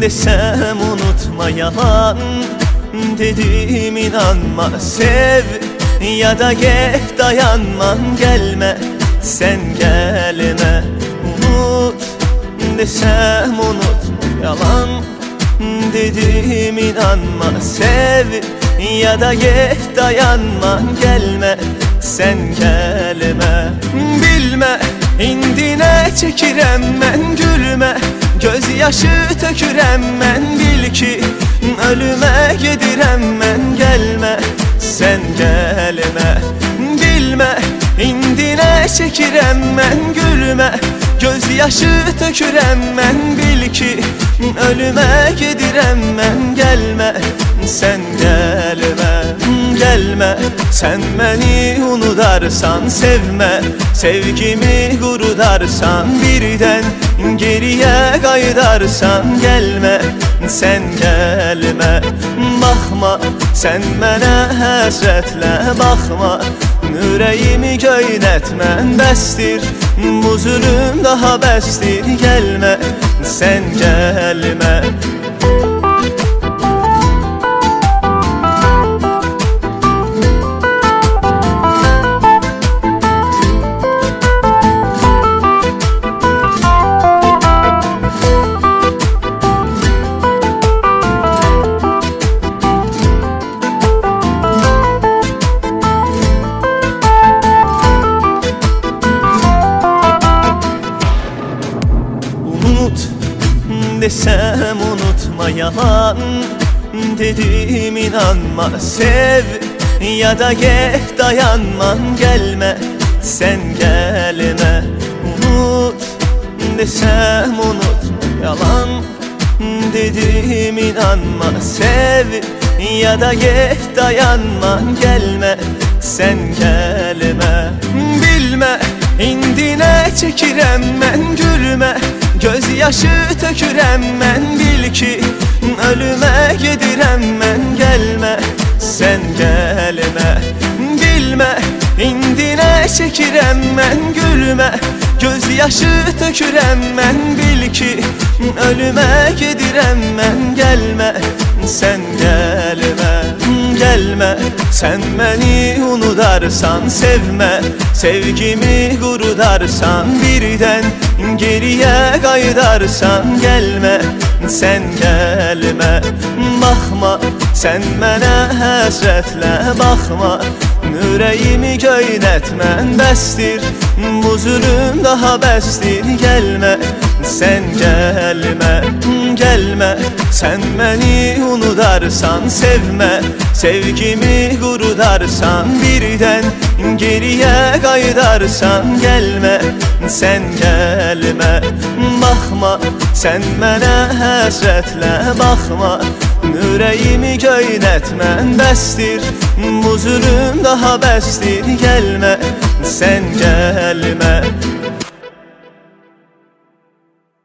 desem unutma yalan, dedim inanma sev ya da get dayanma, gelme sen gelme. Unut desem unutma yalan, dedim inanma sev ya da get dayanma, gelme sen gelme. Bilme indine çekirem ben gülme, gözyaşı tökürem ben, bil ki ölüme gedirem ben, gelme sen gelme. Bilme indine çekirem ben gülme, gözyaşı tökürem ben, bil ki ölüme gedirem ben, gelme sen gelme. Gelme sen beni unutarsan, sevme sevgimi gurudarsan, birden geriye kaydarsan, gelme sen gelme. Bakma sen bana həsrətlə bakma, yüreğimi göynətmən bəsdir, bu zulüm daha bəsdir, gelme sen gelme. Desem unutma yalan, dedim inanma sev ya da get dayanma, gelme sen gelme. Unut desem unutma yalan, dedim inanma sev ya da get dayanma, gelme sen gelme. Bilme indine çekirem ben gülme, gözyaşı tökürem ben, bil ki ölüme gedirem ben, gelme sen gelme. Bilme indine çekirem ben gülme, gözyaşı tökürem ben, bil ki ölüme gedirem ben, gelme sen gelme. Gelme sen beni unutarsan, sevme sevgimi gurudarsan, birden geriye kaydarsan, gelme sen gelme. Bakma sen bana həsrətlə bakma, yüreğimi göynətmən bəsdir, bu zulüm daha bəsdir, gelme sen gelme. Gelme sen beni unutarsan, sevme sevgimi gurudarsan, birden geriye kaydarsan, gelme sen gelme. Bakma sen bana həsrətlə bakma, yüreğimi göynətmən bəsdir, bu zulüm daha bəsdir, gelme sen gelme.